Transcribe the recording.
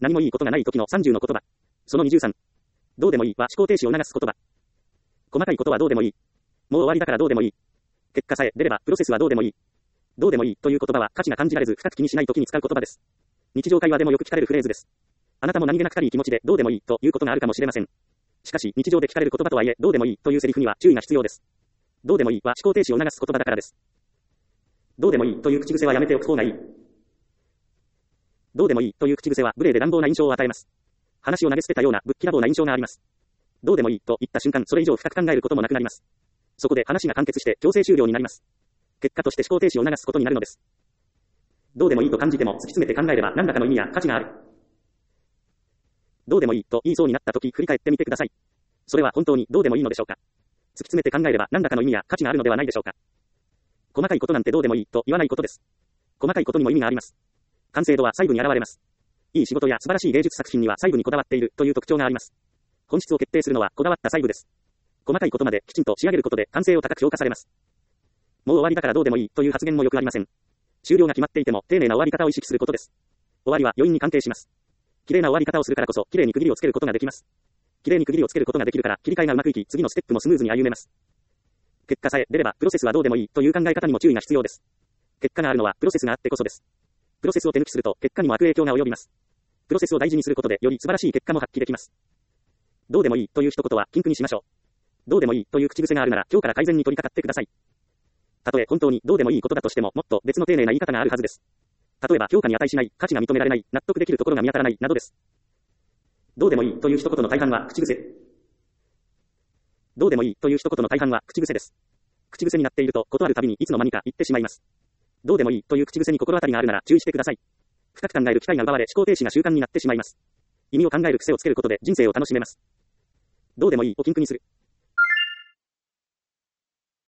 何もいいことがない時の30の言葉。その23。どうでもいいは思考停止を促す言葉。細かいことはどうでもいい。もう終わりだからどうでもいい。結果さえ出ればプロセスはどうでもいい。どうでもいいという言葉は価値が感じられず深く気にしない時に使う言葉です。日常会話でもよく聞かれるフレーズです。あなたも何気なく軽い気持ちでどうでもいいということがあるかもしれません。しかし日常で聞かれる言葉とはいえどうでもいいというセリフには注意が必要です。どうでもいいは思考停止を促す言葉だからです。どうでもいいという口癖はやめておく方がいい。どうでもいいという口癖は無礼で乱暴な印象を与えます。話を投げ捨てたようなぶっきらぼうな印象があります。どうでもいいと言った瞬間それ以上深く考えることもなくなります。そこで話が完結して強制終了になります。結果として思考停止を促すことになるのです。どうでもいいと感じても突き詰めて考えれば何らかの意味や価値がある。どうでもいいと言いそうになった時振り返ってみてください。それは本当にどうでもいいのでしょうか。突き詰めて考えれば何らかの意味や価値があるのではないでしょうか。細かいことなんてどうでもいいと言わないことです。細かいことにも意味があります。完成度は細部に現れます。いい仕事や素晴らしい芸術作品には細部にこだわっているという特徴があります。本質を決定するのはこだわった細部です。細かいことまできちんと仕上げることで完成を高く評価されます。もう終わりだからどうでもいいという発言もよくありません。終了が決まっていても丁寧な終わり方を意識することです。終わりは余韻に関係します。綺麗な終わり方をするからこそ綺麗に区切りをつけることができます。綺麗に区切りをつけることができるから切り替えがうまくいき次のステップもスムーズに歩めます。結果さえ出ればプロセスはどうでもいいという考え方にも注意が必要です。結果があるのはプロセスがあってこそです。プロセスを手抜きすると結果にも悪影響が及びます。プロセスを大事にすることでより素晴らしい結果も発揮できます。どうでもいいという一言は禁句にしましょう。どうでもいいという口癖があるなら今日から改善に取り掛かってください。たとえ本当にどうでもいいことだとしてももっと別の丁寧な言い方があるはずです。例えば評価に値しない、価値が認められない、納得できるところが見当たらないなどです。どうでもいいという一言の大半は口癖。どうでもいいという一言の大半は口癖です。口癖になっているとことあるたびにいつの間にか言ってしまいます。どうでもいいという口癖に心当たりがあるなら注意してください。深く考える機会が奪われ思考停止が習慣になってしまいます。意味を考える癖をつけることで人生を楽しめます。どうでもいいを禁句にする。